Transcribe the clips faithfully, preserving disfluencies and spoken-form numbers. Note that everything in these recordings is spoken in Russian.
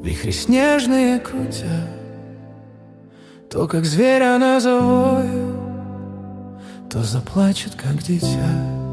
Вихри снежные крутя, то как зверь она завоет, то заплачет, как дитя,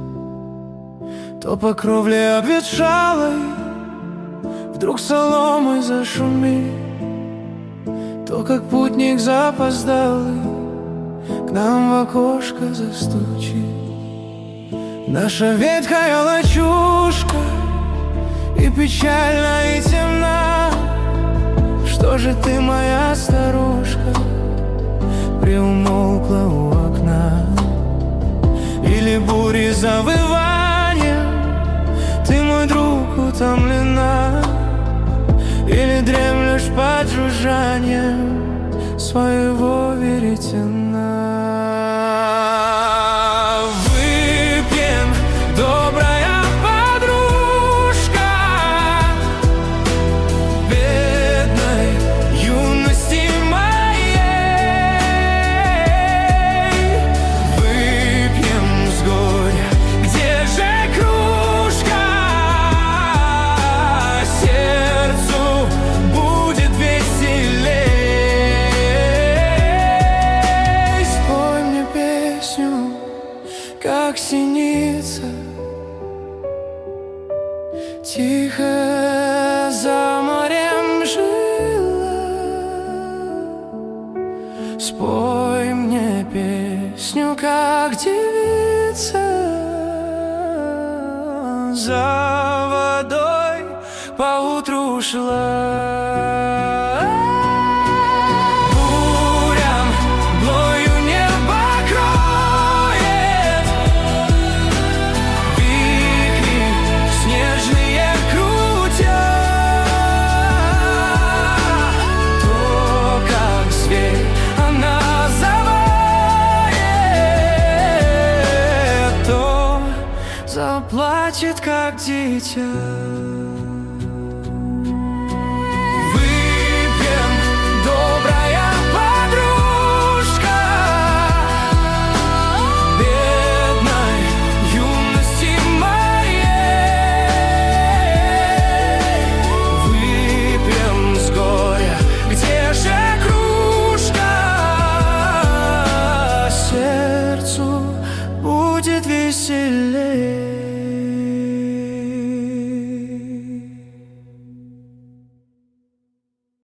то по кровле обветшалой вдруг соломой зашумит, то как путник запоздалый к нам в окошко застучит. Наша ветхая лачушка и печальна, и темна. Что же ты, моя старушка, приумолкла у окна? Или бури завывания, ты, мой друг, утомлена? Или дремлешь под жужжанием своего веретена? Выпьем, добрая подружка, бедной юности моей. Выпьем с горя, где же кружка? Сердцу будет веселей. Спой мне песню, как синица, тихо за морем жила. Спой мне песню, как девица за водой поутру шла. Бурям глою небо кроет, вихри снежные крутя, то как зверь она завоет, то заплачет, как дитя. Выпьем, добрая подружка, бедной юности моей. Выпьем с горя, где же кружка? Сердцу будет веселей.